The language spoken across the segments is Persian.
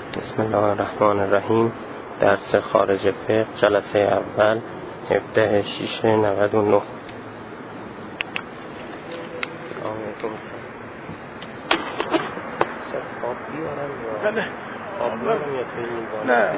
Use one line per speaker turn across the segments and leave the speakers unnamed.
بسم الله الرحمن الرحیم. درس خارج فقه جلسه اول 17/6/99.
نه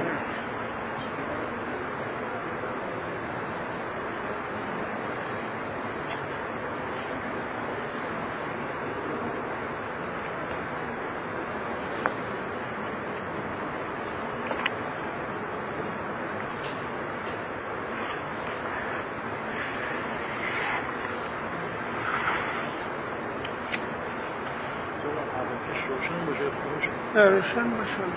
روشن باشه.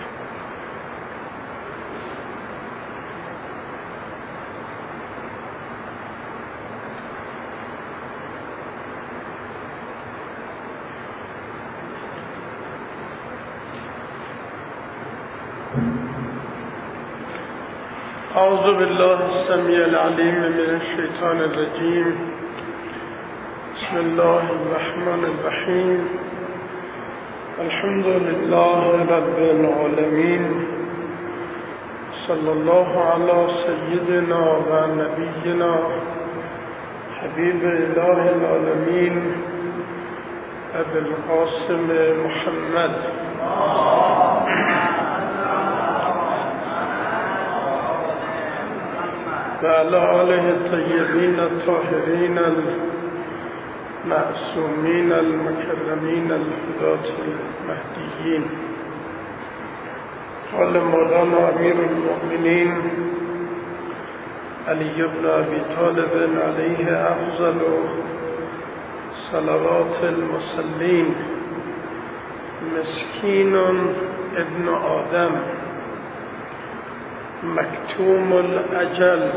اعوذ بالله السمیع العلیم من الشیطان الرجیم. بسم الله الرحمن الرحیم. الحمد لله رب العالمين. صلى الله على سيدنا ونبينا حبيب إله العالمين أبي القاسم محمد وعلى آله الطيبين الطاهرين المعصومين المكرمين الهداة المهديين. قال مولانا أمير المؤمنين علي بن أبي طالب عليه أفضل صلوات المصلين: مسكين ابن آدم مكتوم الأجل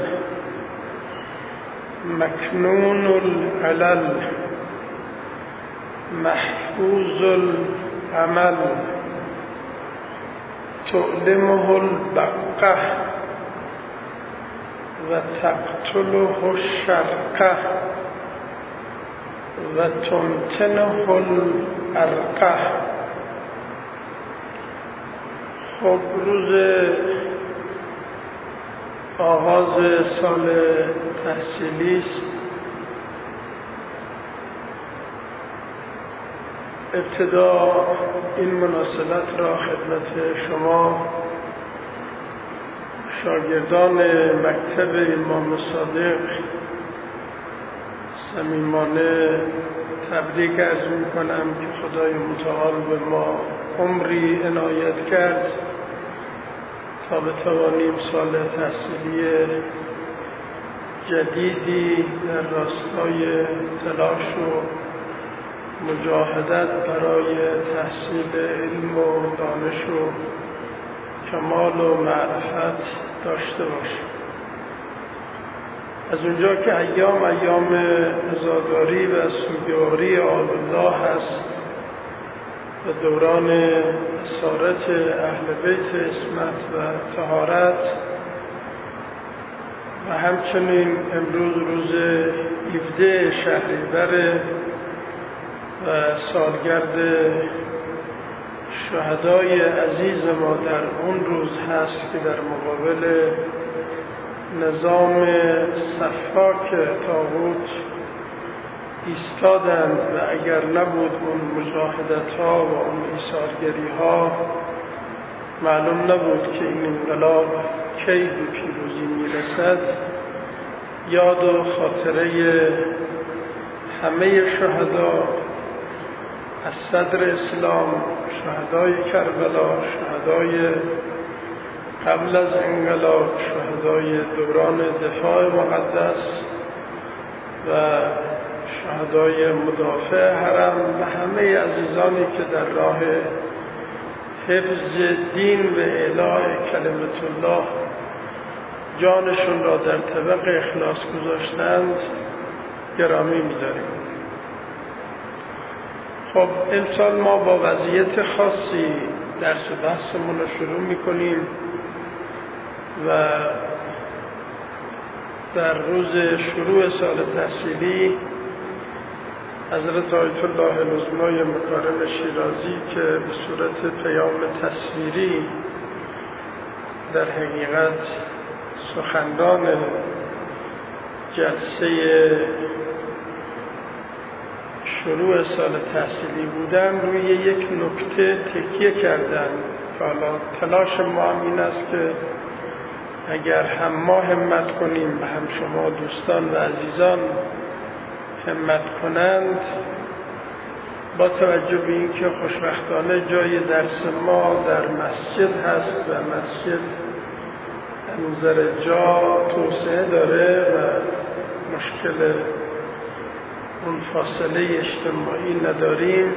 مكنون العلل محفوظ العمل تؤلمه البقة وتقتله الشرقة وتمتنه الأرقة. خب روز آغاز سال تحصیلی است. ابتدا این مناسبت را خدمت شما شاگردان مکتب امام صادق صمیمانه تبریک عرض می‌کنم که خدای متعال به ما عمری عنایت کرد تا بتوانیم سال تحصیلی جدیدی در راستای تلاش و مجاهدت برای تحصیل علم و دانش و کمال و معرفت داشته باشیم. از اونجا که ایام عزاداری و سوگواری آل‌الله هست و دوران اسارت اهل بیت عصمت و طهارت و همچنین امروز روز 17 شهریور و سالگرد شهدای عزیز ما در اون روز هست که در مقابل نظام سفاک طاغوت ایستادند و اگر نبود اون مجاهدت ها و اون ایثارگری ها معلوم نبود که این انقلاب کی به پیروزی میرسد. یاد و خاطره همه شهدا از صدر اسلام، شهدای کربلا، شهدای قبل از انقلاب، شهدای دوران دفاع مقدس و شهدای مدافع حرم و همه عزیزانی که در راه حفظ دین و اعلاء کلمت الله جانشون را در طبق اخلاص گذاشتند گرامی می‌داریم. خب امسال ما با وضعیت خاصی درس و بحثمون رو شروع می‌کنیم و در روز شروع سال تحصیلی حضرت آیت الله العظمای مکارم شیرازی که به صورت پیام تصویری در حقیقت سخنران جلسه شروع سال تحصیلی بودن روی یک نکته تکیه کردن. حالا تلاش ما هم این است که اگر هم ما همت کنیم و هم شما دوستان و عزیزان همت کنند، با توجه به اینکه خوشبختانه جای درس ما در مسجد هست و مسجد نظر جا توسعه داره و مشکل اون فاصله اجتماعی نداریم،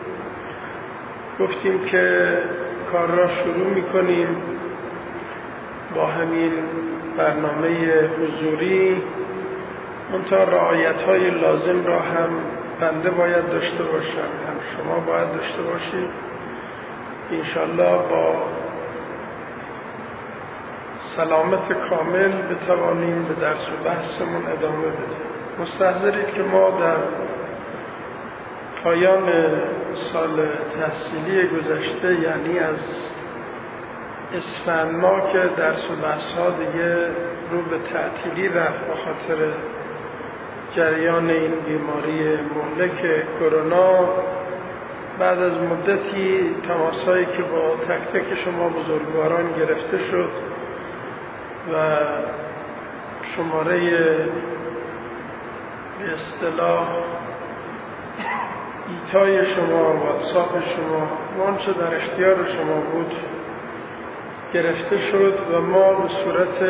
گفتیم که کار را شروع میکنیم با همین برنامه حضوری. منتها رعایت‌های لازم را هم بنده باید داشته باشم، هم شما باید داشته باشید. انشالله با سلامت کامل بتوانیم به درس و بحثمون ادامه بدیم. مستحضرید که ما در پایان سال تحصیلی گذشته، یعنی از اسفند ماه که درس و بحث ها دیگه رو به تعطیلی رفت به خاطر جریان این بیماری مهلک کرونا، بعد از مدتی تماسایی که با تک تک شما بزرگواران گرفته شد و شماره به اصطلاح ایتای شما، واتساپ شما، وانچه در اختیار شما بود گرفته شد و ما به صورت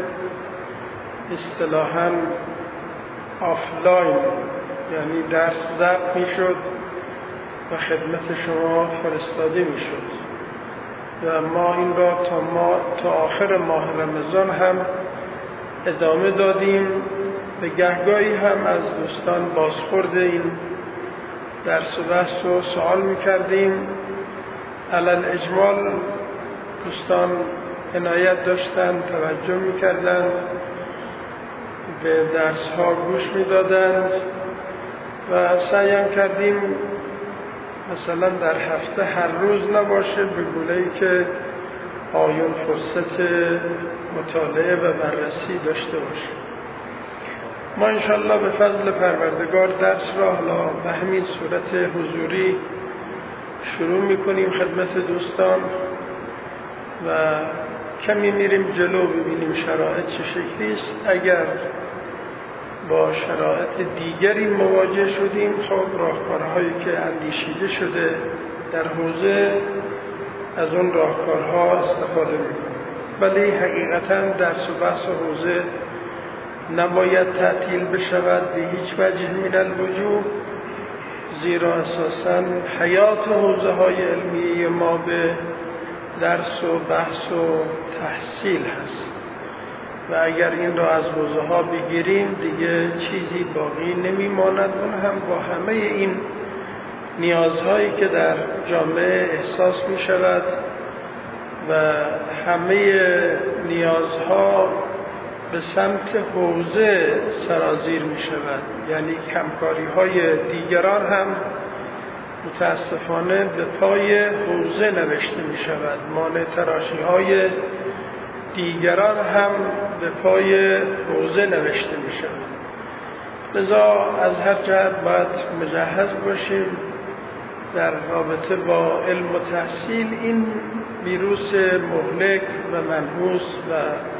اصطلاحاً آفلاین، یعنی درس ضبط می شد و خدمت شما فرستاده می شد و ما این را تا آخر ماه رمضان هم ادامه دادیم. به گهگاهی هم از دوستان بازخورد این درس و بحث رو سوال می کردیم. علل اجمال دوستان عنایت داشتن، توجه می کردن، به درس ها گوش می دادن و سعی کردیم مثلا در هفته هر روز نباشه، به گونه‌ای که آیون فرصت مطالعه و بررسی داشته باشه. ما انشالله به فضل پروردگار درس را حالا به همین صورت حضوری شروع میکنیم خدمت دوستان و کمی میریم جلو ببینیم شرایط چه شکلی است. اگر با شرایط دیگری مواجه شدیم، خب راهکارهایی که اندیشیده شده در حوزه از اون راهکارها استفاده میکنیم. ولی حقیقتا درس و بحث حوزه نباید تعطیل بشود به هیچ وجه من الوجوه، زیرا اساساً حیات حوزه های علمی ما به درس و بحث و تحصیل هست و اگر این را از حوزه ها بگیریم دیگه چیزی باقی نمیماند. اون هم با همه این نیازهایی که در جامعه احساس می شود و همه نیازها به سمت حوزه سرازیر می شود، یعنی کمکاری های دیگران هم متاسفانه به پای حوزه نوشته می شود، مانع تراشی های دیگران هم به پای حوزه نوشته می شود. لذا از هر جهت باید مجهز باشیم در رابطه با علم و تحصیل. این ویروس مهلک و منحوس و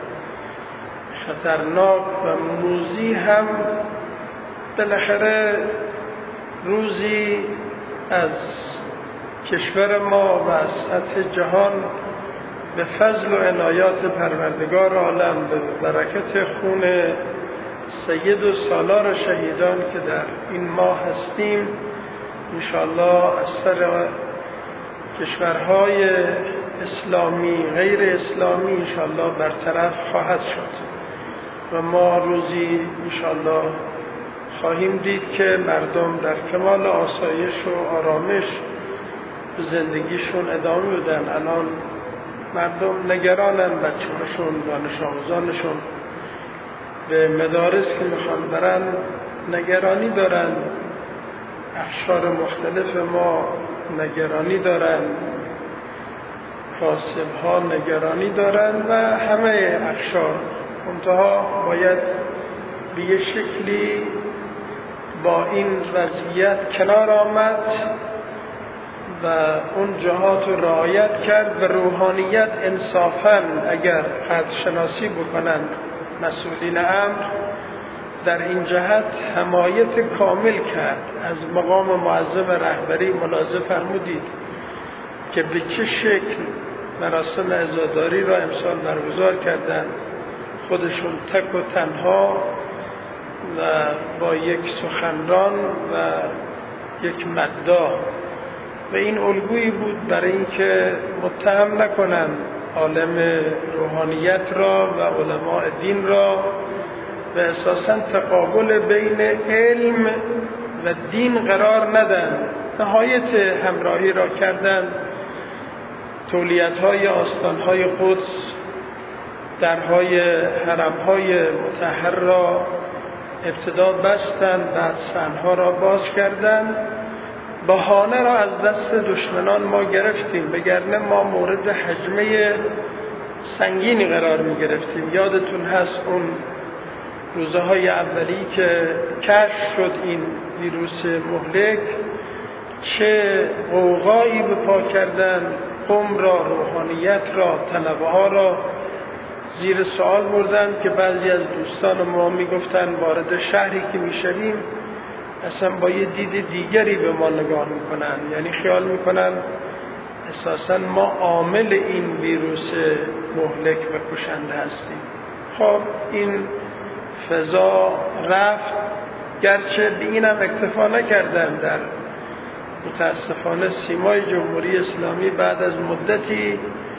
خطرناک و موذی هم بالاخره روزی از کشور ما و از سطح جهان به فضل و عنایات پروردگار عالم به برکت خون سید و سالار شهیدان که در این ماه هستیم انشاءالله از سر کشورهای اسلامی غیر اسلامی انشاءالله برطرف خواهد شد و ما روزی انشاءالله خواهیم دید که مردم در کمال آسایش و آرامش به زندگیشون ادامه بدن. الان مردم نگرانن، بچه‌هاشون، دانش آموزانشون به مدارس که میخوان برن نگرانی دارن، اقشار مختلف ما نگرانی دارن، کاسب‌ها نگرانی دارند و همه اقشار. منتها باید به یه شکلی با این وضعیت کنار آمد و اون جهات رو رعایت کرد و روحانیت انصافاً اگر قدرشناسی بکنند مسئولین امر در این جهت حمایت کامل کرد. از مقام معظم رهبری ملاحظه فرمودید که به چه شکل مراسم عزاداری را امسال برگزار کردند، خودشون تک و تنها و با یک سخنران و یک مداح، و این الگویی بود برای اینکه متهم نکنند عالم روحانیت را و علماء دین را و اساساً تقابل بین علم و دین قرار ندن. نهایت همراهی را کردند. تولیت‌های آستان‌های قدس، درهای حرم‌های مطهر را ابتدا بستند، بعد صحن‌ها را باز کردند. بهانه را از دست دشمنان ما گرفتیم، وگرنه ما مورد هجمه سنگینی قرار می گرفتیم. یادتون هست اون روزهای اولی که کشف شد این ویروس مهلک، چه غوغایی به پا کردن، قوم را، روحانیت را، طلبه ها را زیر سوال بردن که بعضی از دوستان ما می گفتن وارد شهری که می شویم اصلا با یه دید دیگری به ما نگاه میکنن، یعنی خیال میکنن اساساً ما عامل این ویروس مهلک و کشنده هستیم. خب این فضا رفت، گرچه به اینم اکتفا نکردن. در متاسفانه سیمای جمهوری اسلامی بعد از مدتی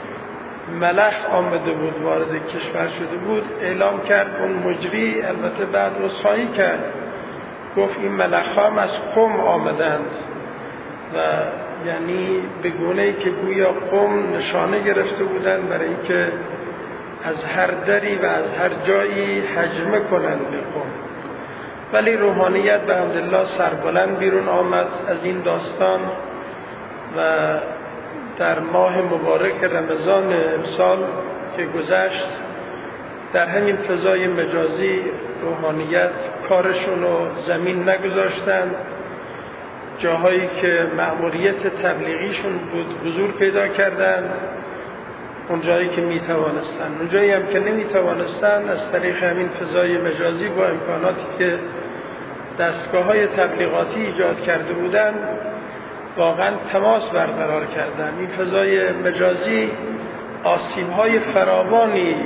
ملخ آمده بود، وارد کشور شده بود، اعلام کرد اون مجری، البته بعد رسوایی کرد، گفت این ملخام از قم آمدند و یعنی به گونه‌ای که گویا قم نشانه گرفته بودند برای اینکه از هر دری و از هر جایی هجمه کنند به قم. ولی روحانیت به حمدالله سربلند بیرون آمد از این داستان و در ماه مبارک رمضان امسال که گذشت در همین فضای مجازی روحانیت کارشون رو زمین نگذاشتند. جاهایی که مأموریت تبلیغیشون بود حضور پیدا کردند، اون جایی که میتوانستن، اون جایی هم که نمیتوانستن از طریق همین فضای مجازی با امکاناتی که دستگاه‌های تبلیغاتی ایجاد کرده بودند واقعا تماس برقرار کردن. این فضای مجازی آسیب‌های فراوانی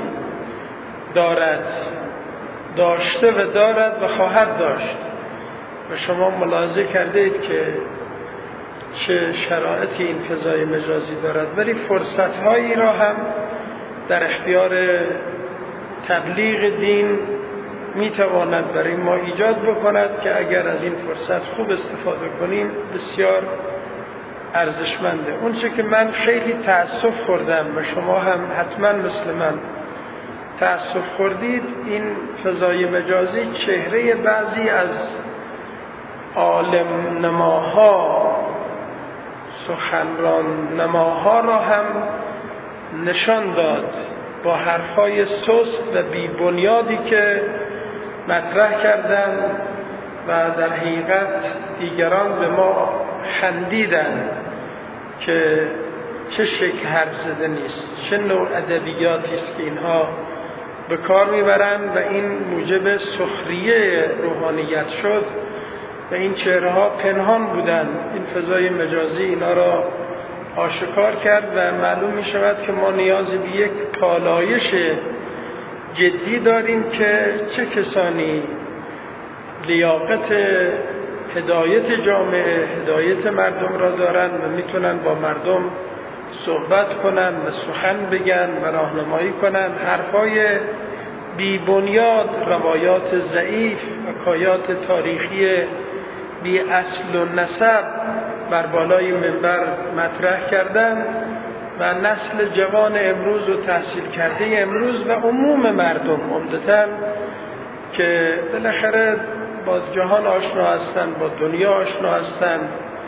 داشته و دارد و خواهد داشت و شما ملاحظه کردید که چه شرایطی این فضای مجازی دارد، ولی فرصت‌هایی را هم در اختیار تبلیغ دین میتواند برای ما ایجاد بکند که اگر از این فرصت خوب استفاده کنیم بسیار ارزشمنده. اون چه که من خیلی تأسف خوردم و شما هم حتما مثل من تأسف خوردید، این فضای مجازی چهره بعضی از عالم نماها، سخنران نماها را هم نشان داد با حرفهای سست و بی بنیادی که مطرح کردند و در حقیقت دیگران به ما خندیدند که چه شکل حرف زده نیست، چه نوع ادبیاتی است که اینها به کار میبرند و این موجب سخریه روحانیت شد و این چهره‌ها پنهان بودند. این فضای مجازی اینا را آشکار کرد و معلوم می شود که ما نیازی به یک پالایش جدی داریم که چه کسانی لیاقت هدایت جامعه، هدایت مردم را دارند و میتونن با مردم صحبت کنن و سخن بگن و راهنمایی کنن. حرفای بی بنیاد، روایات ضعیف، حکایات تاریخی بی اصل و نسب بر بالای منبر مطرح کردن و نسل جوان امروز و تحصیل کرده امروز و عموم مردم عمدتاً که بالاخره با جهان آشنا هستند، با دنیا آشنا هستند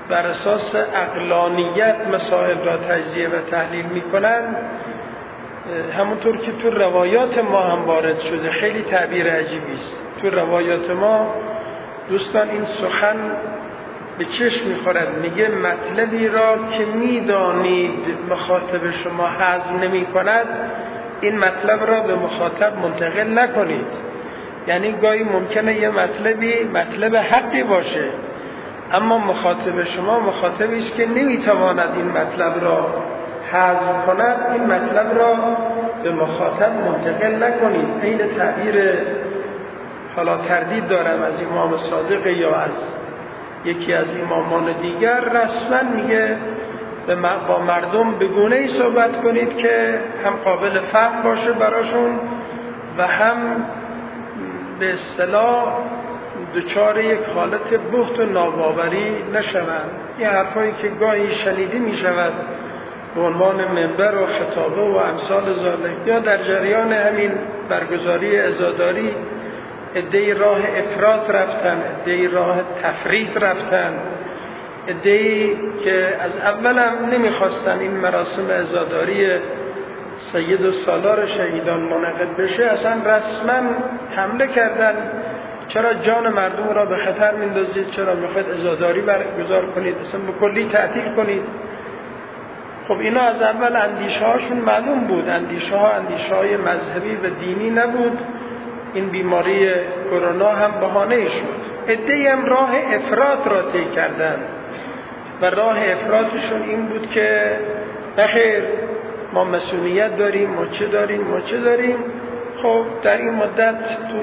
بر اساس عقلانیت مسائل را تجزیه و تحلیل میکنن، همونطور که تو روایات ما هم وارد شده، خیلی تعبیر عجیبی است. تو روایات ما دوستان این سخن به چشم میخورد، میگه مطلبی را که میدانید مخاطب شما هضم نمی کند، این مطلب را به مخاطب منتقل نکنید. یعنی گاهی ممکنه یه مطلبی مطلب حقی باشه، اما مخاطب شما مخاطبی است که نمیتواند این مطلب را هضم کند، این مطلب را به مخاطب منتقل نکنید. این تعبیر، حالا تردید دارم از امام صادق یا از یکی از امامان دیگر، رسما میگه با مردم به گونه‌ای صحبت کنید که هم قابل فهم باشه براشون و هم به اصطلاح دچار یک حالت بهت و ناباوری نشوند. این حرفایی که گاهی شنیده می شود به عنوان منبر و خطابه و امثال ذالک، یا در جریان همین برگزاری عزاداری عده‌ای راه افراط رفتن، عده‌ای راه تفریط رفتن، عده‌ای که از اول هم نمیخواستن این مراسم عزاداری سید السالار شهیدان منعقد بشه، اصلا رسما حمله کردن. چرا جان مردم را به خطر میندازید؟ چرا میخواید عزاداری برگزار کنید؟ اصلا به کلی تعطیل کنید. خب اینا از اول اندیشه هاشون معلوم بود، اندیشه های مذهبی و دینی نبود. این بیماری کرونا هم بهانه شد. عده‌ای هم راه افراط را طی کردن و راه افراطشون این بود که بخیر ما مسئولیت داریم، ما چه داریم. خب در این مدت تو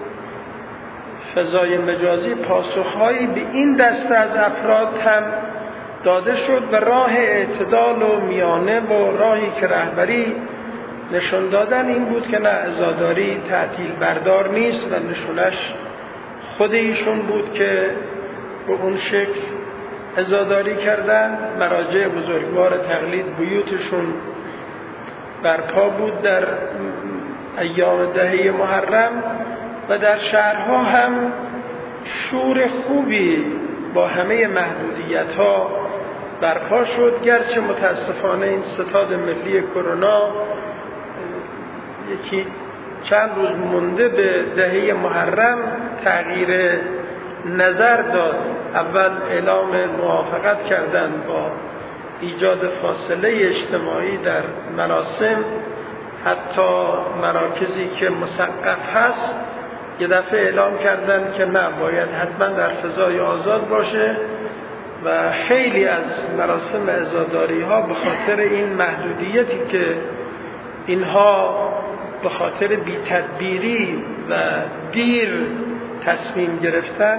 فضای مجازی پاسخهایی به این دسته از افراد هم داده شد و راه اعتدال و میانه و راهی که رهبری نشون دادن این بود که نه، عزاداری تعطیل بردار نیست و نشونش خود ایشون بود که به اون شکل عزاداری کردن. مراجع بزرگوار تقلید بیوتشون برپا بود در ایام دهه محرم و در شهرها هم شور خوبی با همه محدودیت‌ها برپا شد، گرچه متاسفانه این ستاد ملی کرونا یکی چند روز مونده به دهه محرم تغییر نظر داد. اول اعلام موافقت کردند با ایجاد فاصله اجتماعی در مراسم، حتی مراکزی که مسقف هست یه دفعه اعلام کردند که نه، باید حتما در فضای آزاد باشه و خیلی از مراسم عزاداری ها به خاطر این محدودیتی که اینها به خاطر بی‌تدبیری و دیر تصمیم گرفتن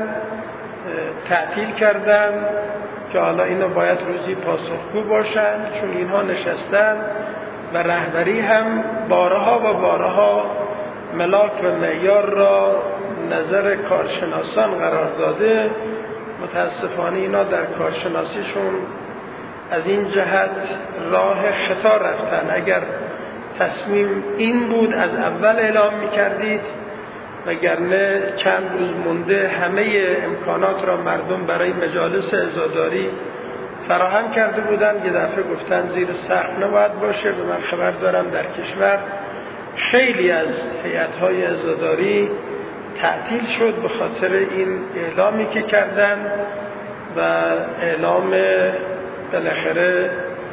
تعطیل کردن که حالا اینا باید روزی پاسخگو باشن، چون اینها نشستن و رهبری هم بارها و بارها ملاک و معیار را نظر کارشناسان قرار داده. متاسفانه اینا در کارشناسیشون از این جهت راه خطا رفتن. اگر تصمیم این بود از اول اعلام می‌کردید، وگرنه چند روز مونده همه امکانات را مردم برای مجالس عزاداری فراهم کرده بودند. یه دفعه گفتن زیر سقف نباید باشه. به من خبر دارم در کشور خیلی از هیئت‌های عزاداری تعطیل شد به خاطر این اعلامی که کردن و اعلام بالاخره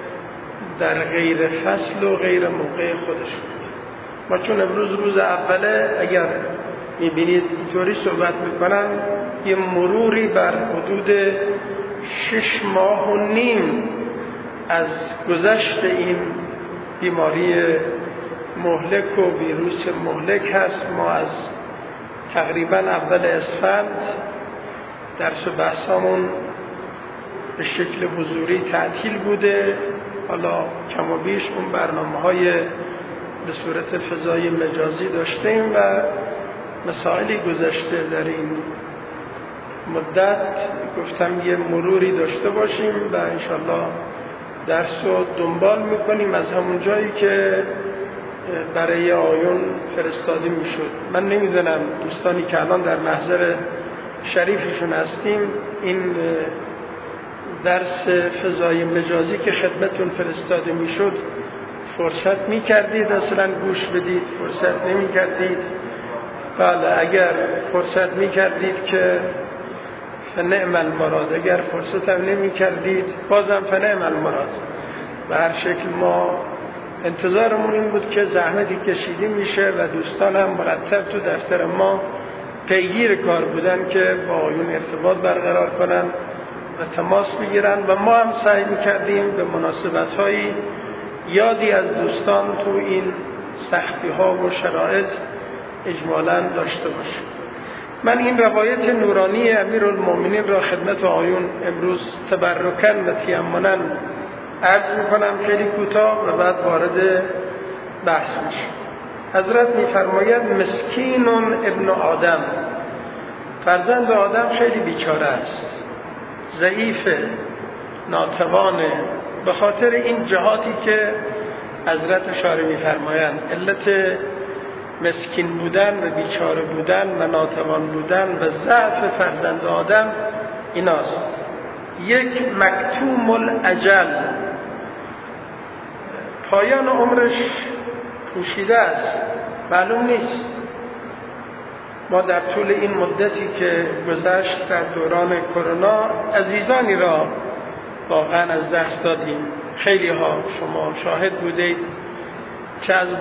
در غیر فصل و غیر موقع خودش بود. ما چون امروز روز اوله، اگر میبینید اینطوری صحبت میکنم، یه مروری بر حدود 6 ماه و نیم از گذشت این بیماری مهلک و ویروس مهلک هست. ما از تقریبا اول اسفند درس و بحثامون به شکل حضوری تعطیل بوده. حالا کم و بیش اون برنامه‌های به صورت فضای مجازی داشتیم و مسائلی گذشته در این مدت. گفتم یه مروری داشته باشیم و انشالله درس رو دنبال میکنیم از همون جایی که برای آیون فرستاده میشد. من نمیدونم دوستانی که الان در محضر شریفشون هستیم این درس فضای مجازی که خدمتون فرستاده میشد فرصت میکردید اصلا گوش بدید؟ فرصت نمیکردید؟ بله، اگر فرصت میکردید که فنعم المراد، اگر فرصت هم نمیکردید بازم فنعم المراد. به هر شکل ما انتظارمون این بود که زحمتی کشیده میشه و دوستان هم مرتب تو دفتر ما پیگیر کار بودن که با آیون ارتباط برقرار کنن و تماس بگیرن و ما هم سعی میکردیم به مناسبت‌هایی یادی از دوستان تو این سختی‌ها و شرایط اجمالاً داشته باشیم. من این روایت نورانی امیرالمومنین را خدمت آیون امروز تبرکاً و تیمناً عرض میکنم، خیلی کوتاه، و بعد وارد بحث میشم. حضرت میفرماید مسکین ابن آدم، فرزند آدم خیلی بیچاره است، ضعیفه، ناتوانه، به خاطر این جهاتی که حضرت اشاره میفرمایند. علت مسکین بودن و بیچاره بودن و ناتوان بودن و ضعف فرزند آدم ایناست: یک، مکتوم الاجل، پایان عمرش پوشیده است، معلوم نیست. ما در طول این مدتی که گذشت در دوران کرونا عزیزانی را واقعا از دست دادیم. خیلی ها شما شاهد بودید، چه از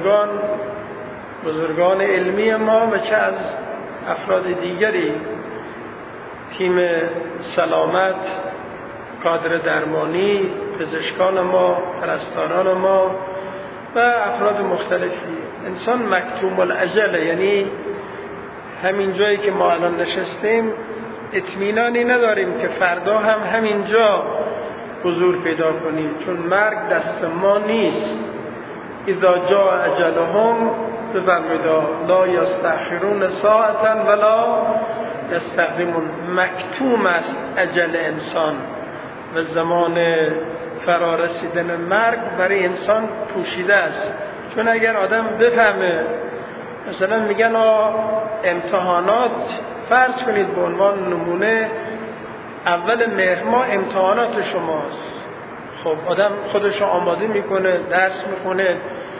بزرگان علمی ما و چه از افراد دیگری، تیم سلامت، کادر درمانی، پزشکان ما، پرستاران ما و افراد مختلفی. انسان مکتوم الاجل، یعنی همین جایی که ما الان نشستیم اطمینانی نداریم که فردا هم همینجا حضور پیدا کنیم، چون مرگ دست ما نیست. اذا جاء اجلهم بفرمودا لا یستأخرون ساعة ولا یستقدمون. مکتوم است اجل انسان و زمان فرارسیدن مرگ برای انسان پوشیده است. چون اگر آدم بفهمه، مثلا میگن امتحانات، فرض کنید به عنوان نمونه اول مهر ماه امتحانات شماست، خب آدم خودش آماده میکنه، درس میخونه،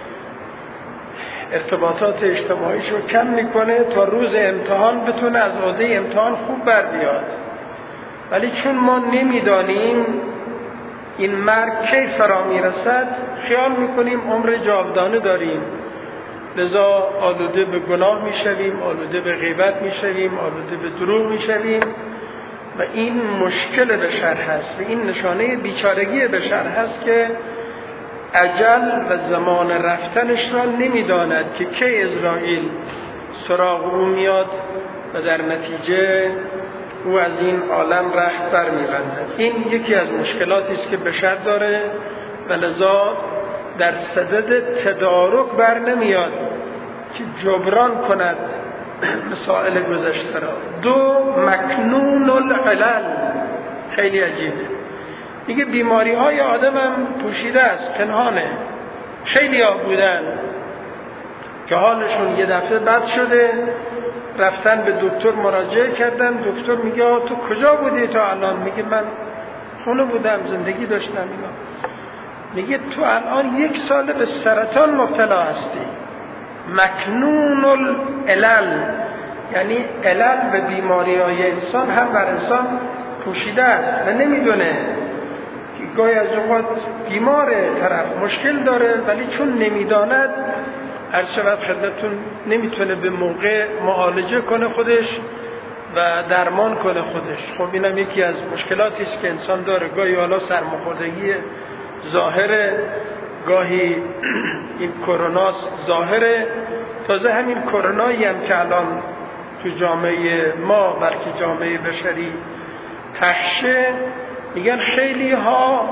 ارتباطات اجتماعیش رو کم میکنه تا روز امتحان بتونه از عهده امتحان خوب بر بیاد. ولی چون ما نمیدانیم این مرگ کی فرا میرسد، خیال میکنیم عمر جاودانه داریم، لذا آلوده به گناه میشویم، آلوده به غیبت میشویم، آلوده به دروغ میشویم و این مشکل بشر هست و این نشانه بیچارگی بشر هست که اجل و زمان رفتنش را نمیداند که کی اسرائیل سراغ او میاد و در نتیجه او از این عالم رخت بر می‌بندد. این یکی از مشکلاتی است که بشر داره و لذا در صدد تدارک بر نمیاد که جبران کند مسائل گذشته را. دو، مکنون العلل، خیلی عجیبه، میگه بیماری های آدم هم پوشیده است، پنهانه. خیلی ها بودن که حالشون یه دفعه بد شده، رفتن به دکتر مراجعه کردن، دکتر میگه تو کجا بودی تا الان؟ میگه من خونه بودم، زندگی داشتم. اینا میگه تو الان 1 سال به سرطان مبتلا هستی. مکنون العلل، یعنی علل به بیماری های انسان هم بر انسان پوشیده است و نمیدونه. گاهی از اوقات بیماره، طرف مشکل داره، ولی چون نمیداند، هر شود خدمتون نمیتونه به موقع معالجه کنه خودش و درمان کنه خودش. خب اینم یکی از مشکلاتی است که انسان داره. گاهی حالا سرماخوردگی ظاهره، گاهی این کرونا ظاهره. تازه همین کرونایی هم که الان تو جامعه ما بلکه جامعه بشری پخشه، میگن خیلی ها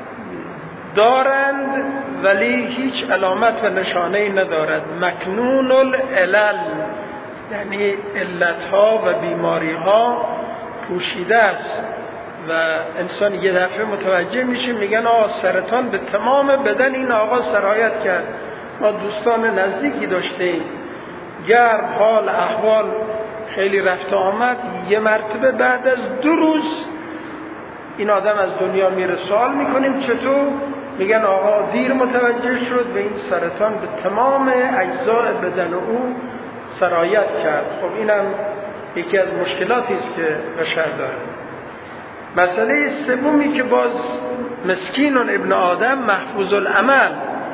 دارند ولی هیچ علامت و نشانه‌ای ندارد. مکنون العلل، یعنی علتها و بیماریها پوشیده است و انسان یه دفعه متوجه میشه. میگن سرطان به تمام بدن این آقا سرایت کرد. ما دوستان نزدیکی داشتیم، گرم، حال احوال خیلی رفت آمد، یه مرتبه بعد از 2 روز این آدم از دنیا میره، سوال میکنیم چطور؟ میگن آقا دیر متوجه شد و این سرطان به تمام اجزای بدن او سرایت کرد. خب اینم یکی از مشکلاتی است که بشر داره. مسئله سومی که باز مسکین ابن آدم محفوظ العمل،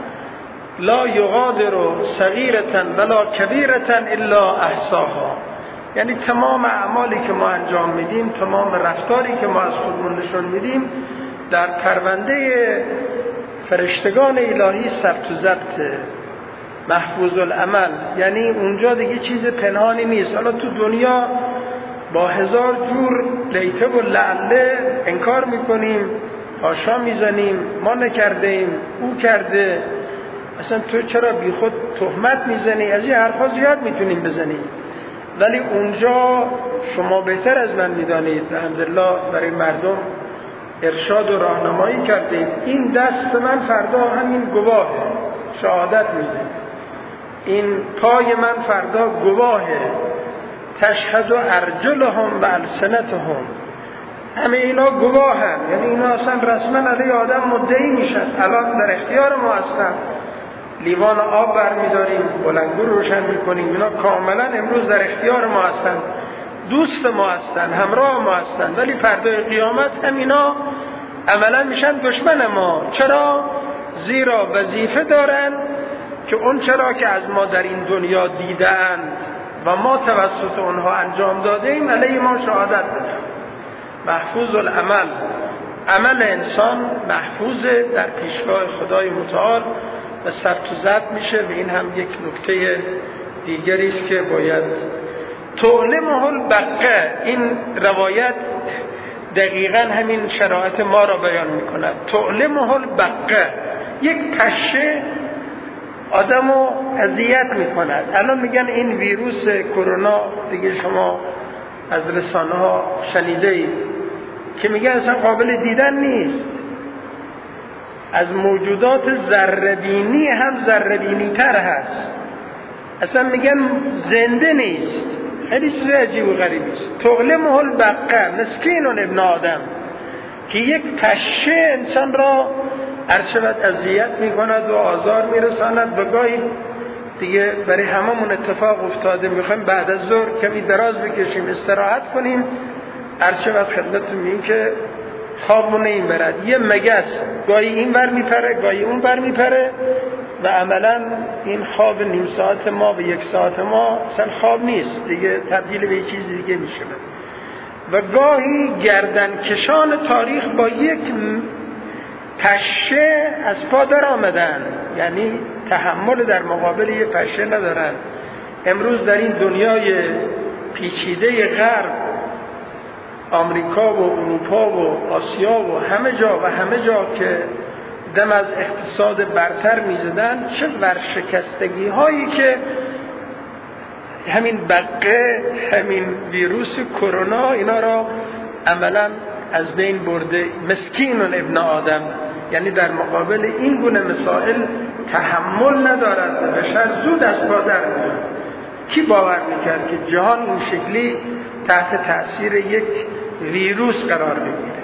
لا یغادر صغیرة ولا کبیرة الا احصاها، یعنی تمام اعمالی که ما انجام میدیم، تمام رفتاری که ما از خودمون نشون میدیم در پرونده فرشتگان الهی ثبت و ضبط. محفوظ العمل یعنی اونجا دیگه چیز پنهانی نیست. حالا تو دنیا با هزار جور لیته و لعله انکار میکنیم، حاشا میزنیم، ما نکردیم، او کرده، اصلا تو چرا بی خود تهمت میزنی، از این حرفا زیاد میتونیم بزنیم. ولی اونجا شما بهتر از من میدانید، الحمدلله برای مردم ارشاد و راهنمایی کردید. این دست من فردا همین گواهه، شهادت میده. این پای من فردا گواهه، تشهد ارجلهم و السنتهم، همه اینا گواهن. یعنی اینا اصلا رسما علیه آدم مدعی میشن، الان در اختیار ما هستن. لیوان آب برمیداریم، بلندگو روشن میکنیم، اینا کاملا امروز در اختیار ما هستن، دوست ما هستن، همراه ما هستن. ولی فردای قیامت هم اینا عملا میشن دشمن ما. چرا؟ زیرا وظیفه دارن که اون چرا که از ما در این دنیا دیدند و ما توسط اونها انجام داده ایم علیه ما شهادت بدن. محفوظ العمل، عمل انسان محفوظ در پیشگاه خدای متعال و ثبت و ضبط میشه. و این هم یک نکته دیگری است که باید تعلمه البقه. این روایت دقیقاً همین شرایط ما را بیان میکند. تعلمه البقه، یک پشه آدمو اذیت میکند. الان میگن این ویروس کرونا، دیگه شما از رسانه ها شنیده اید که میگن اصلا قابل دیدن نیست، از موجودات ذره‌بینی هم ذره‌بینی تر هست، اصلا میگن زنده نیست. خیلی چیز عجیب و غریبی است. تعلمه البقه، مسکین ابن آدم، که یک پشه انسان را ارشبت اذیت میکند و آزار میرساند. و گاهی دیگه برای هممون اتفاق افتاده، میخوایم بعد از ظهر کمی دراز بکشیم، استراحت کنیم، ارشبت خدمتتون میگیم که خوابمون این برد. یه مگس گاهی این ور میپره، گاهی اون ور میپره و عملا این خواب نیم ساعت ما به یک ساعت ما اصلا خواب نیست دیگه، تبدیل به یک چیز دیگه میشه. و گاهی گردن کشان تاریخ با یک پشه از پا در آمدن، یعنی تحمل در مقابل یک پشه ندارن. امروز در این دنیای پیچیده غرب، آمریکا و اروپا و آسیا و همه جا که دم از اقتصاد برتر میزدن، چه ورشکستگی هایی که همین بقه، همین ویروس کرونا اینا را عملا از بین برده. مسکین ابن آدم، یعنی در مقابل این گونه مسائل تحمل ندارد و بشر زود از پا در میاد. کی باور میکرد که جهان این شکلی تحت تأثیر یک ویروس قرار بگیره؟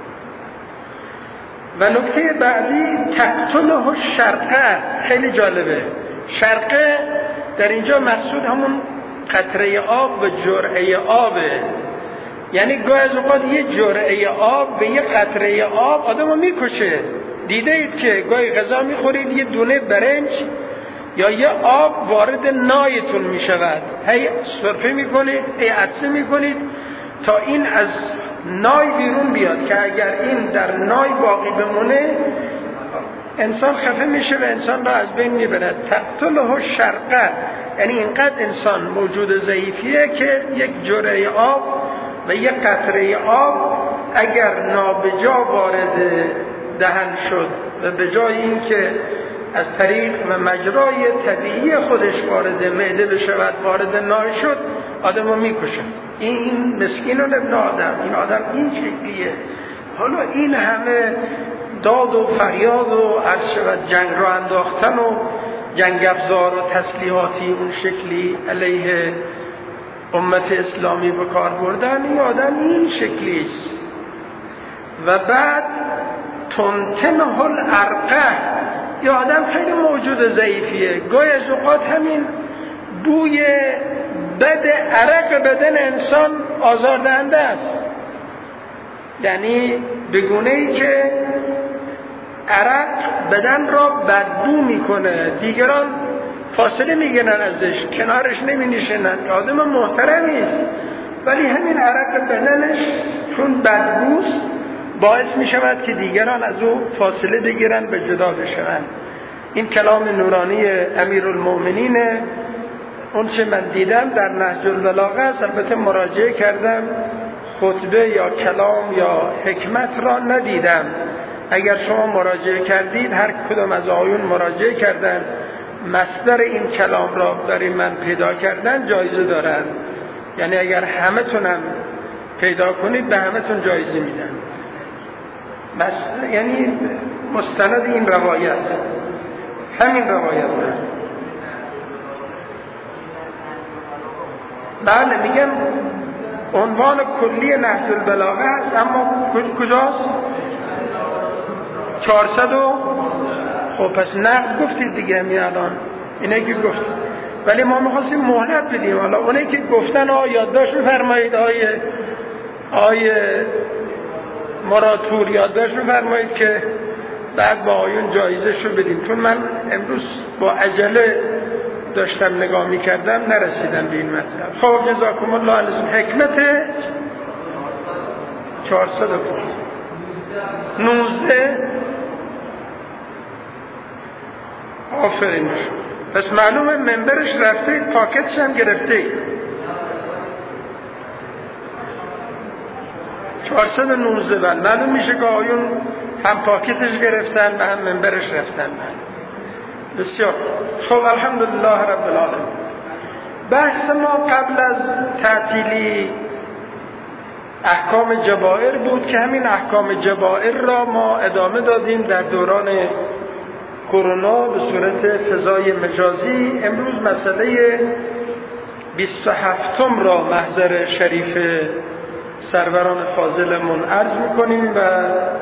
و نکته بعدی تقتله الشرقه، خیلی جالبه. شرقه در اینجا مقصود همون قطره آب و جرعه آبه. یعنی گاهی از اوقات یه جرعه آب به یه قطره آب آدمو میکشه. دیده اید که گاهی غذا میخورید، یه دونه برنج یا یه آب وارد نایتون میشود، هی سرفه میکنید، هی عطسه میکنید تا این از نای بیرون بیاد، که اگر این در نای باقی بمونه انسان خفه میشه و انسان را از بین میبرد. تقتله الشرقه، یعنی اینقدر انسان موجود ضعیفیه که یک جرعه آب و یک قطره آب اگر نابجا وارد دهن شد و به جای این که از طریق و مجرای طبیعی خودش وارد معده بشود وارد نای شد، آدمو میکشه. این مسکین ابن آدم، این آدم این شکلیه. حالا این همه داد و فریاد و عرض شود جنگ را انداختن و جنگ افزار و تسلیحاتی اون شکلی علیه امت اسلامی به کار بردن، این آدم این شکلیست. و بعد تنتنه العرقه، یه آدم خیلی موجود ضعیفیه، گاهی از اوقات همین بوی بد عرق بدن انسان آزاردهنده است، یعنی به گونه‌ای که عرق بدن را بدبو میکنه، دیگران فاصله میگیرن ازش، کنارش نمینشینن، آدم محترمی است، ولی همین عرق بدنش چون بدبوست باعث میشود که دیگران از او فاصله بگیرن، به جدا بشن. این کلام نورانی امیرالمومنین، اون چه من دیدم در نهج البلاغه است. البته مراجعه کردم، خطبه یا کلام یا حکمت را ندیدم. اگر شما مراجعه کردید، هر کدام از آیون مراجعه کردن، مصدر این کلام را برای من پیدا کردن، جایزه دارن. یعنی اگر همه تونم پیدا کنید به همه تون جایزه میدن. یعنی مستند این روایت، همین روایت نه. بله میگم عنوان کلی نهج البلاغه است، اما کجاست؟ 400 خب پس نقد گفتید دیگه، همین الان اینه که گفتید، ولی ما میخواستیم مهلت بدیم. حالا اونه که گفتن یادداشت بفرمایید، آیه مراتور یادداشت بفرمایید که بعد با آیون جایزه شو بدیم. چون من امروز با عجله داشتم نگاه میکردم، نرسیدم به این مطلب. خب جزاکم الله علیکم. حکمت 419 آفرین. پس معلومه منبرش رفته، پاکتش هم گرفته. 419 بل معلوم میشه که آیون هم پاکتش گرفتن و هم منبرش رفتن. بسیار خب، الحمدلله رب العالمین. بحث ما قبل از تعطیلی احکام جبائر بود که همین احکام جبائر را ما ادامه دادیم در دوران کرونا به صورت فضای مجازی. امروز مسئله 27 را محضر شریف سروران فاضلمون عرض میکنیم و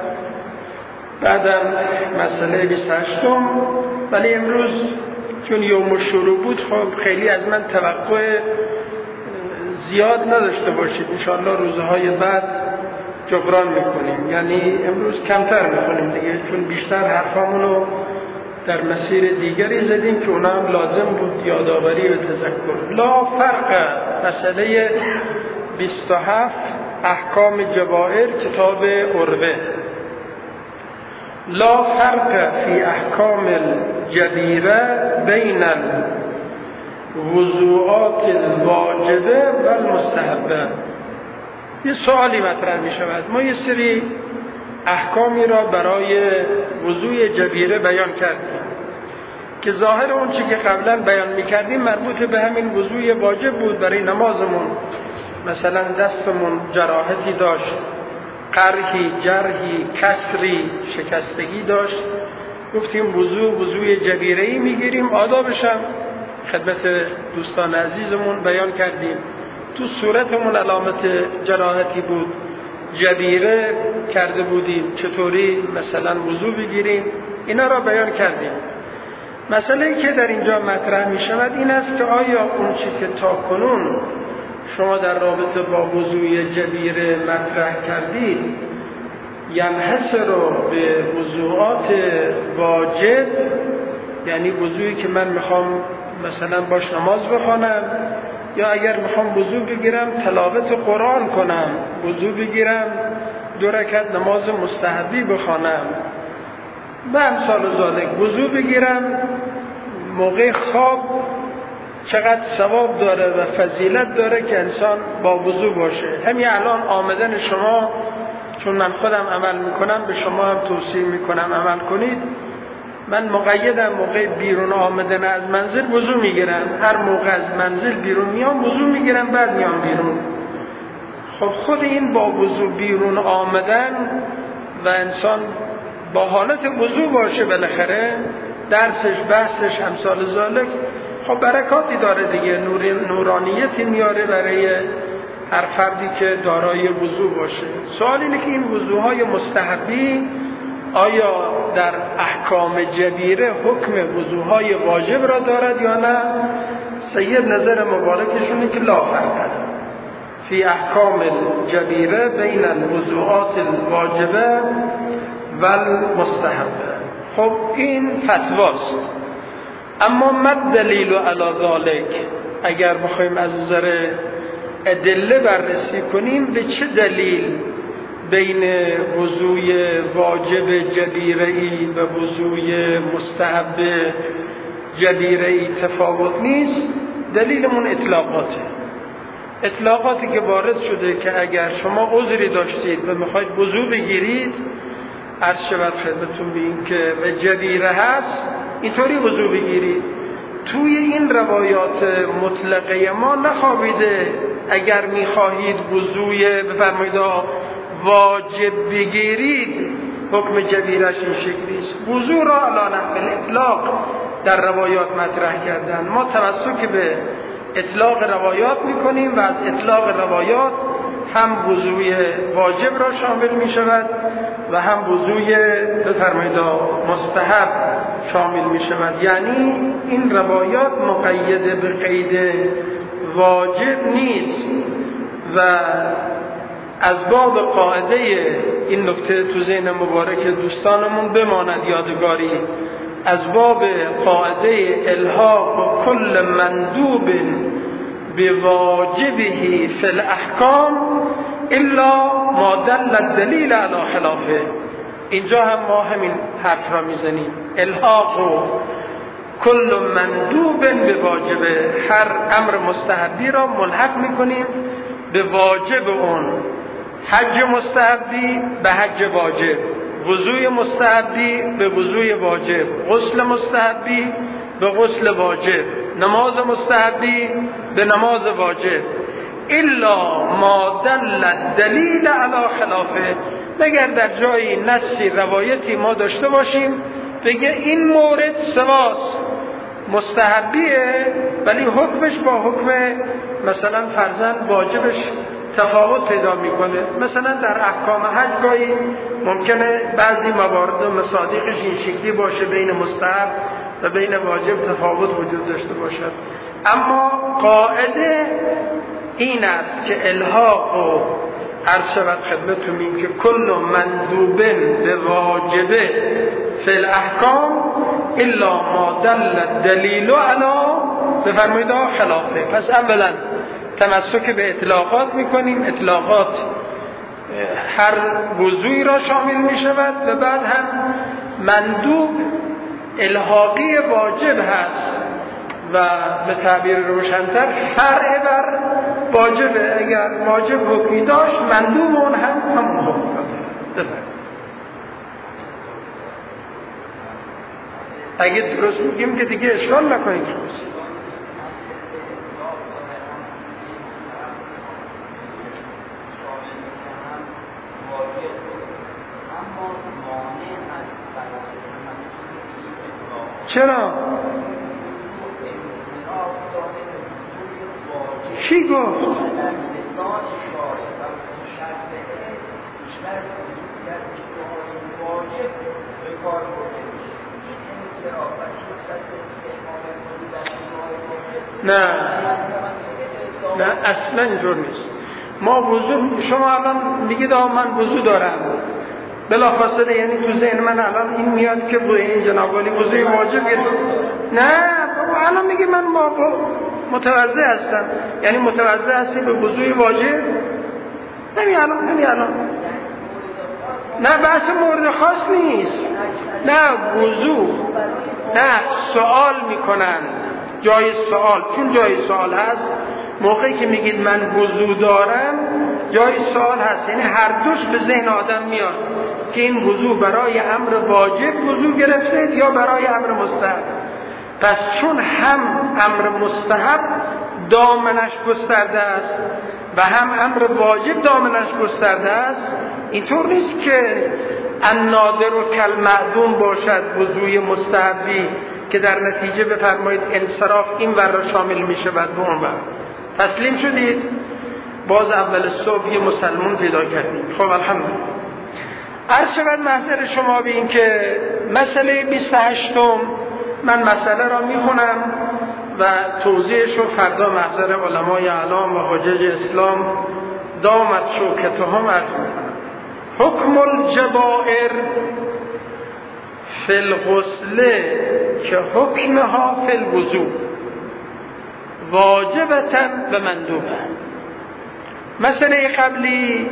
بعدم مسئله 28. ولی امروز چون یوم الشروع بود، خب خیلی از من توقع زیاد نداشته باشید، انشاءالله روزهای بعد جبران میکنیم. یعنی امروز کمتر میکنیم دیگه، چون بیشتر حرفامونو در مسیر دیگری زدیم که اونا هم لازم بود یادآوری و تذکر. لا فرق، مسئله 27 احکام جبائر، کتاب عروه. لا فرق فی احکام الجبیره بین الوضوعات الواجبه و المستحبه. یه سوالی مطرح می شود. ما یه سری احکامی را برای وضوع جبیره بیان کردیم که ظاهر اون چی که قبلا بیان می کردیم مربوط به همین وضوع واجب بود برای نمازمون. مثلا دستمون جراحتی داشت، قرحی، جرحی، کسری، شکستگی داشت، گفتیم وضوع جبیره‌ای میگیریم. آدابش هم خدمت دوستان عزیزمون بیان کردیم. تو صورتمون علامت جراحتی بود، جبیره کرده بودیم، چطوری مثلا وضو بگیریم، اینا را بیان کردیم. مسئله‌ای که در اینجا مطرح می شود این است که آیا اون چی که تا کنون شما در رابطه با وضوع جبیره مطرح کردید ینحصر به وضوعات واجب، یعنی وضوعی که من میخوام مثلا باش نماز بخوانم، یا اگر میخوام وضو بگیرم تلاوت قرآن کنم، وضو بگیرم 2 رکعت نماز مستحبی بخوانم و امثال ذالک، وضو بگیرم موقع خواب چقدر ثواب داره و فضیلت داره که انسان با وضو باشه. همین الان آمدن شما، چون من خودم عمل میکنم به شما هم توصیه میکنم عمل کنید. من مقیدم موقع بیرون آمدن از منزل وضو میگیرم، هر موقع از منزل بیرون میام وضو میگیرم، بعد میام بیرون. خب خود این با وضو بیرون آمدن و انسان با حالت وضو باشه، بالاخره درسش بحثش امثال ذالک، خب برکاتی داره دیگه، نورانیتی میاره برای هر فردی که دارای وضو باشه. سوال اینه که این وضوهای مستحبی آیا در احکام جبیره حکم وضوهای واجب را دارد یا نه؟ سید نظر مبارکشونه که لا فرق فی احکام الجبیره بین الوضوعات الواجبه و المستحبه. خب این فتواست، اما ما دلیل علی ذلک؟ اگر بخوایم از نظر ادله بررسی کنیم به چه دلیل بین وضوء واجب جبیره‌ای و وضوء مستحب جبیره‌ای تفاوت نیست؟ دلیلمون اطلاقاتی که وارد شده که اگر شما عذری داشتید و میخواید وضو بگیرید، عرض شود خدمتتون به این که به جبیره هست اینطوری وضو بگیرید. توی این روایات مطلقه ما نخوابیده اگر میخواهید وضوی بفرمایید واجب بگیرید حکم جبیرش این شکلیست. وضو را علی نحو الاطلاق در روایات مطرح کردن. ما تمسک به اطلاق روایات میکنیم و از اطلاق روایات هم وضوی واجب را شامل میشود و هم وضوی بفرمایید مستحب شامل میشود. یعنی این روایات مقید به قید واجب نیست و از باب قاعده این نکته تو ذهن مبارک دوستانمون بماند یادگاری، از باب قاعده الحاق کل مندوب بواجبه فی الاحکام الا ما دل الدلیل علی خلافه. اینجا هم ما همین حرف را میزنیم، الحاق کل مندوب بواجبه، هر امر مستحبی را ملحق میکنیم به واجب اون. حج مستحبی به حج واجب، وضوء مستحبی به وضوء واجب، غسل مستحبی به غسل واجب، نماز مستحبی به نماز واجب، الا ما دل دلیل علی خلافه، مگر در جایی نصی روایتی ما داشته باشیم بگه این مورد سواست، مستحبیه ولی حکمش با حکم مثلا فرضاً واجبش تفاوت پیدا میکنه. مثلا در احکام حج گاهی ممکنه بعضی موارد و مصادیقش این شکلی باشه بین مستحب و بین واجب تفاوت وجود داشته باشد. اما قاعده این است که الحاق و عرض شود خدمتتون این که کل مندوبن به واجبه فی الاحکام الا ما دل دلیل علی بفرمایید خلافه. پس اولا تمسک به اطلاقات میکنیم، اطلاقات هر وضوعی را شامل میشود و بعد هم مندوب الحاقی واجب هست و به تعبیر روشن‌تر فرع بر واجبه. اگر واجب حکمی داشت مندوب اون هم همون حکم داره. اگه درست میگیم که دیگه اشکال نکنید. چرا؟ کی گفت؟ نه اصلا اینجور نیست. ما وضو، شما الان میگید من وضو دارم، بلافاصله یعنی تو ذهن من الان این میاد که این جناب علی وضوی واجب گرفت. نه بابا الان میگه من متوضع هستم، یعنی متوضع هستی به وضوی واجب؟ همین الان نه بحث مورد خاص نیست. نه وضو، نه سوال میکنن، جای سوال، چون جای سوال هست موقعی که میگید من وضو دارم جای سوال هست، یعنی هر دوش به ذهن آدم میاد که این وضو برای امر واجب وضو گرفتید یا برای امر مستحب. پس چون هم امر مستحب دامنش گسترده است و هم امر واجب دامنش گسترده است، اینطور نیست که النادر و کالمعدوم باشد وضوی مستحبی که در نتیجه بفرمایید انصراف این ور را شامل می شود به اون ور. تسلیم شدید؟ باز اول صبح یه مسلمون پیدا کردیم. خب الحمدلله. عرض شود محضر شما به این که مسئله 28 من مسئله را میخونم و توضیحش رو فردا محضر علمای اعلام و حجج اسلام دامت شوکتهم عرض میکنم. حکم الجبائر فی الغسل که حکمها فی الوضوء واجبتا و مندوبه. مسئله قبلی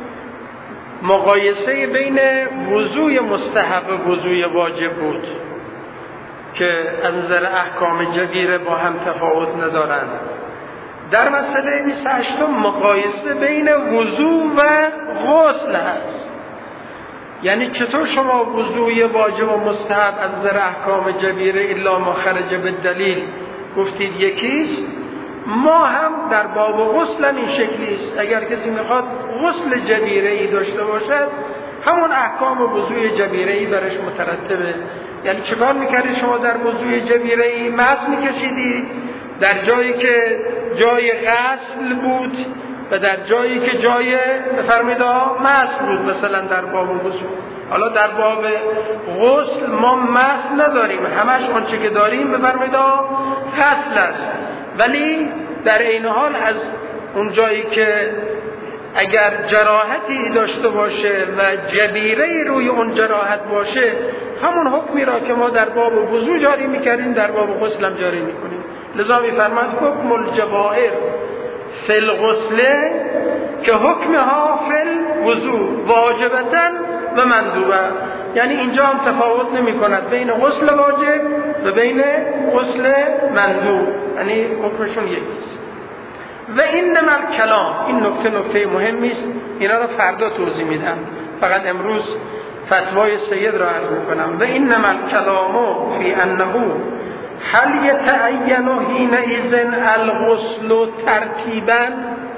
مقایسه بین وضوء مستحب و وضوء واجب بود که از نظر احکام جبیره با هم تفاوت ندارند. در مسئله 28 مقایسه بین وضوء و غسل هست. یعنی چطور شما وضوء واجب و مستحب از نظر احکام جبیره الا ما خرج بالدلیل گفتید یکیست، ما هم در باب غسل این شکلی است. اگر کسی میخواد غسل جبیره‌ای داشته باشد همون احکام وضوء جبیره‌ای برش مترتبه. یعنی چکار میکردید شما در وضوء جبیره‌ای؟ مس میکشیدید در جایی که جای غسل بود و در جایی که جای بفرمایید مس بود، مثلا در باب وضوء. حالا در باب غسل ما مس نداریم، همش آنچه که داریم بفرمایید غسل است، ولی در این حال از اون جایی که اگر جراحتی داشته باشه و جبیره روی اون جراحت باشه همون حکمی را که ما در باب وضو جاری میکردیم در باب غسل هم جاری میکنیم. لذا میفرماد حکم الجبائر فی الغسل که حکمها فی الوضو واجبتا و مندوبه. یعنی اینجا هم تفاوت نمی کند بین غسل واجب و بین غسل مندوب، یعنی حکمشون یکیست. و انما الکلام، این نکته مهمی است، اینا رو فردا توضیح میدم، فقط امروز فتوای سید را عرض میکنم. و انما الکلام فی انه هل یتعین حینئذ الغسل ترتیبا.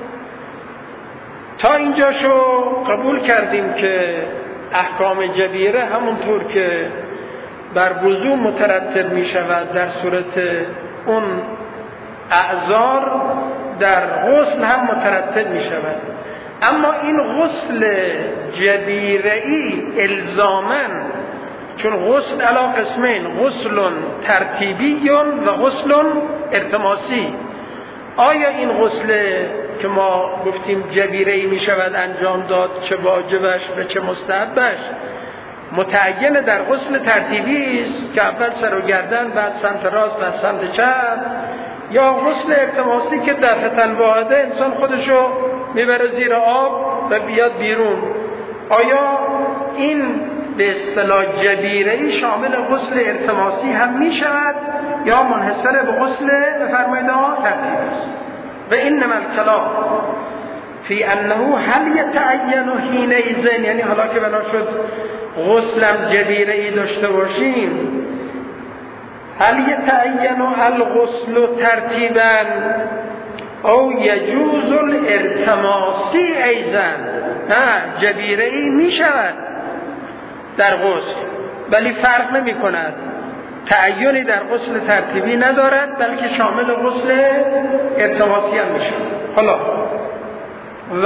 تا اینجاشو قبول کردیم که احکام جبیره همونطور که بر وضو مترتب می شود در صورت اون اعذار در غسل هم مترتب می شود. اما این غسل جبیره‌ای الزاماً، چون غسل علی قسمین، غسل ترتیبی و غسل التماسی. آیا این غسل که ما گفتیم جبیره‌ای می شود انجام داد، چه واجبش و چه مستحبش، متعین در غسل ترتیبی است که اول سر و گردن، بعد سمت راست، بعد سمت چپ، یا غسل التماسی که دفعتاً واحده انسان خودشو میبره زیر آب و بیاد بیرون؟ آیا این به اصطلاح جبیره‌ای شامل غسل التماسی هم می شود یا منحصر به غسل بفرمایید ترتیبی است؟ و انما الکلام فی انه هل یتعین حینئذ، یعنی حالا که بنا شد غسلم جبیره‌ای داشته باشیم، هل یتعین الغسل ترتیبا او یجوز الالتماسی ایضا. نه، جبیره‌ای می شود در غسل ولی فرق نمی کند، تعیینی در غسل ترتیبی ندارد بلکه شامل غسل التماسی هم می شود. حالا و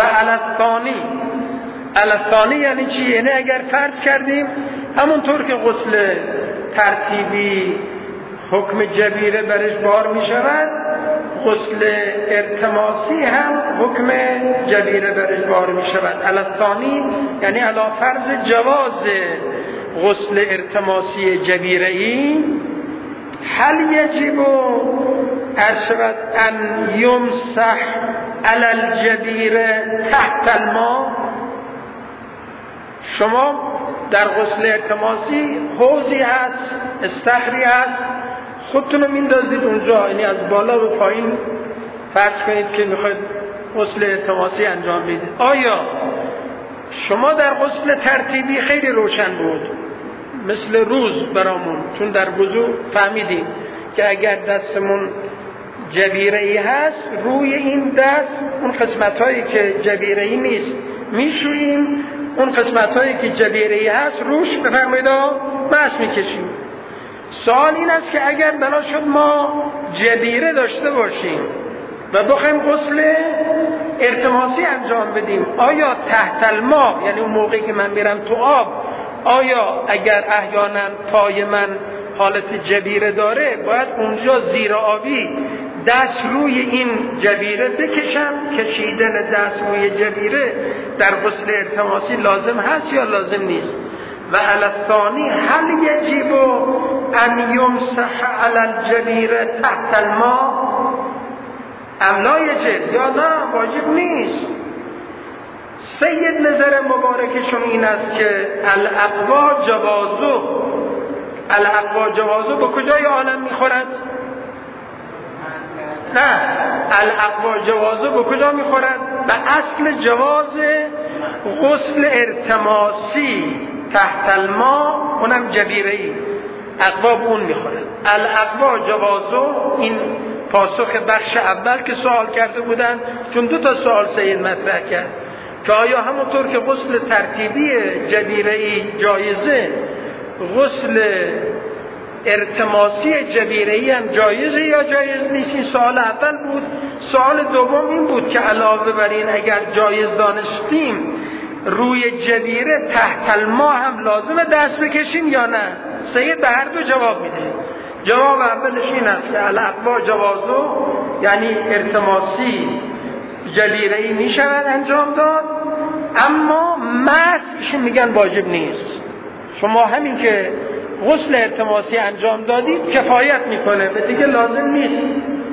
الثانی یعنی چی؟ یعنی اگر فرض کردیم همونطور که غسل ترتیبی حکم جبیره برش بار می شود، غسل التماسی هم حکم جبیره برش بار می شود. الثانی یعنی علی فرض جواز غسل التماسی جبیره‌ای، هل یجب ارشد ان یمسح علی الجبیره تحت الماء. شما در غسل التماسی حوضی هست، استخری هست، خودتون رو میندازید اونجا، یعنی از بالا و پایین فرض کنید که میخواید غسل التماسی انجام بدید. آیا شما در غسل ترتیبی خیلی روشن بود مثل روز برامون، چون در وضو فهمیدیم که اگر دستمون جبیره‌ای هست روی این دست اون قسمت‌هایی که جبیره‌ای نیست میشوییم، اون قسمت‌هایی که جبیره‌ای هست روش بفرمایید مس میکشیم. سوال این است که اگر بنا شد ما جبیره داشته باشیم و بخوایم غسل ارتماسی انجام بدیم، آیا تحت الماء، یعنی اون موقعی که من میرم تو آب، آیا اگر احیانا پای من حالت جبیره داره باید اونجا زیر آبی دست روی این جبیره بکشم؟ کشیدن دست روی جبیره در غسل ارتماسی لازم هست یا لازم نیست؟ و علی الثانی هل یجب ان یمسح علی الجبیره تحت الماء ام لا یجب، یا نه واجب نیست. سید نظر مبارکشون این است که الاقوا جوازو به کجای عالم میخورد؟ نه، الاقوا جوازو به کجا میخورد؟ به اصل جواز غسل ارتماسی تحت الماء، اونم جبیره‌ای، اقوا به اون میخورد. الاقوا جوازو، این پاسخ بخش اول که سوال کرده بودن، چون 2 سوال سید مطرح کرد که آیا همونطور که غسل ترتیبی جبیره‌ای جایزه، غسل ارتماسی جبیره‌ای هم جایزه یا جایز نیست؟ این سوال اول بود. سوال دوم این بود که علاوه بر این اگر جایز دانستیم روی جبیره تحت الماء هم لازمه دست بکشیم یا نه؟ سید به هر دو جواب میده. جواب اولش این است که الاقوا جوازو، یعنی ارتماسی جبیره‌ای میشود انجام داد، اما مسحش میگن واجب نیست. شما همین که غسل ارتماسی انجام دادید کفایت میکنه، به دیگه لازم نیست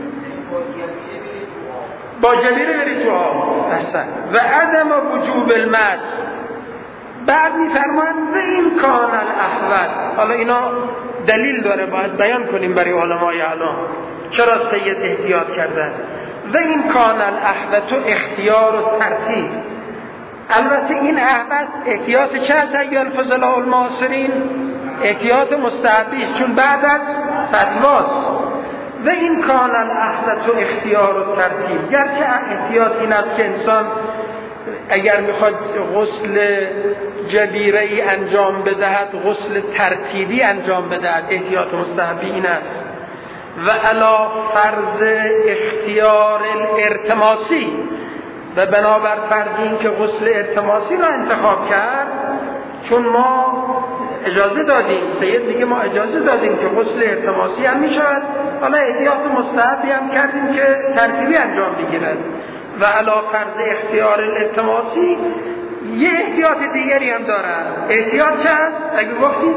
با جبیره برید تو آب. و عدم وجوب المس، بعد میفرمایند و این کان الاحوط. حالا اینا دلیل داره، باید بیان کنیم برای علمای الان چرا سید احتیاط کردن. و این کان الاحوط اختیار و ترتیب. البته این احوط احتیاط چه هست ایها الفضلاء المعاصرین؟ احتیاط مستحبی است، چون بعد از فتواست. و این کان الاحوط اختیار و ترتیب، گرچه احتیاط این است که انسان اگر میخواد غسل جبیره‌ای انجام بدهد غسل ترتیبی انجام بدهد، احتیاط مستحبی این است. و علی فرض اختیار الارتماسی، و بنابر فرض این که غسل ارتماسی را انتخاب کرد، چون ما اجازه دادیم، سید میگه ما اجازه دادیم که غسل ارتماسی هم میشود، حالا احتیاط مستحبی هم کردیم که ترتیبی انجام بگیرد. و علی فرض اختیار الارتماسی یه احتیاط دیگری هم دارد. احتیاط چه هست؟ اگه گفتید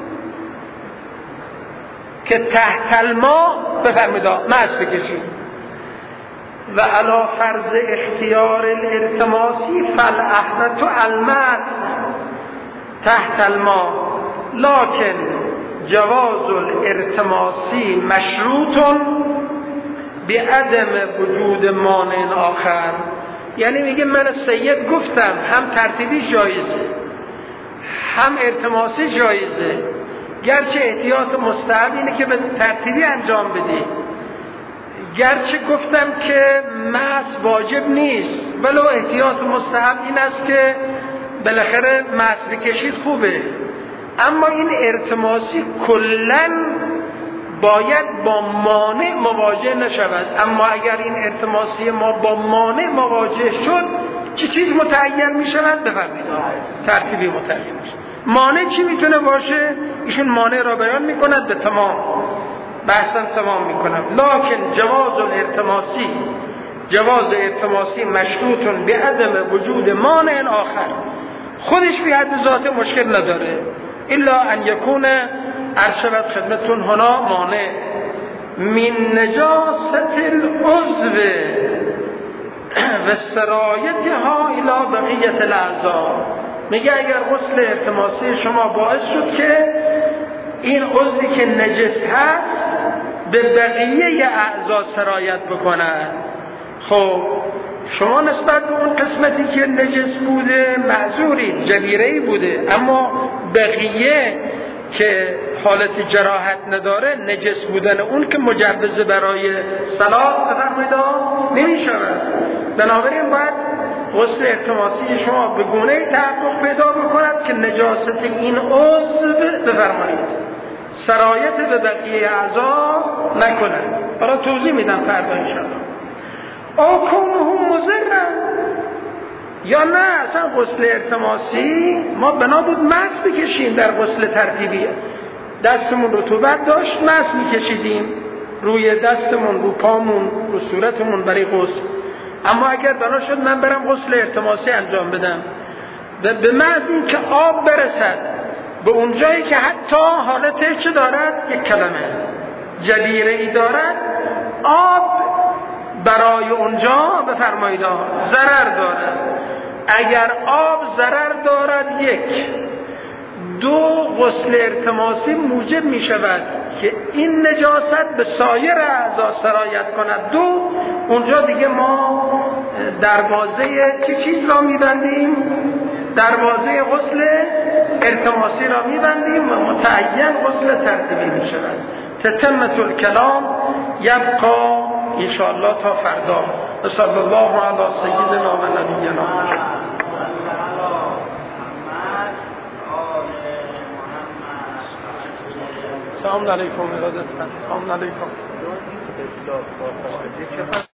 که تحت الماء بفرمید مس بکشید. و علی فرض اختیار الارتماسی فالاحوط المس تحت الماء، لكن جواز الارتماسی مشروط بعدم وجود مانع آخر. یعنی میگه من سید گفتم هم ترتیبی جایزه هم ارتماسی جایزه، گرچه احتیاط مستحب اینه که به ترتیبی انجام بدی، گرچه گفتم که مس واجب نیست، ولو احتیاط مستحب این است که بالاخره مس بکشید خوبه، اما این ارتماسی کلن باید با مانع مواجه نشود. اما اگر این ارتماسی ما با مانع مواجه شد چه چیز متعین می شود؟ بفرمایید ترتیبی متعین میشه. مانع چی میتونه باشه؟ ایشون مانع را بیان میکند به تمام، بحثم تمام میکنم. لکن جواز ارتماسی مشروط به عدم وجود مانع آخر، خودش به حد ذات مشکل نداره، الا ان یکون ارشبت خدمتون هنا مانع من نجاست العضو و سرایتها الى بقیت الاعضاء. میگه اگر غسل ارتماسی شما باعث شد که این عضوی که نجس هست به بقیه اعضا سرایت بکنه، خب شما نسبت به اون قسمتی که نجس بوده معذورید، جبیره‌ای بوده، اما بقیه که حالت جراحت نداره نجس بودن اون که مجوز برای صلات بفرمایید نمیشود. بنابراین باید غسل ارتماسی شما به گونه‌ای تحقق پیدا بکند که نجاست این عضو بفرمایید سرایت به بقیه اعضا نکنند. حالا توضیح میدم فردا انشاءالله. او کونهم مضرن، یا نه اصلا غسل التماسی ما بنا بود مس بکشیم. در غسل ترتیبی دستمون رطوبت داشت، مس میکشیدیم روی دستمون، رو پامون، رو صورتمون برای غسل. اما اگر بنا شد من برم غسل التماسی انجام بدم و به محض این که آب برسد به اونجایی که حتی حالتش چه دارد، یک کلمه جلیره ای دارد، آب برای اونجا بفرمایید ضرر دارد. اگر آب ضرر دارد، یک. دو، غسل التماسی موجب می شود که این نجاست به سایر اعضا سرایت کند. دو، اونجا دیگه ما دروازه چه چیز را می بندیم؟ دروازه غسل التماسی را می بندیم و متعین غسل ترتیبی می شود. تتمت الکلام یبقا انشاءالله تا فردا. صلی الله علی سیدنا و نبینا. سلام علیکم. سلام علیکم.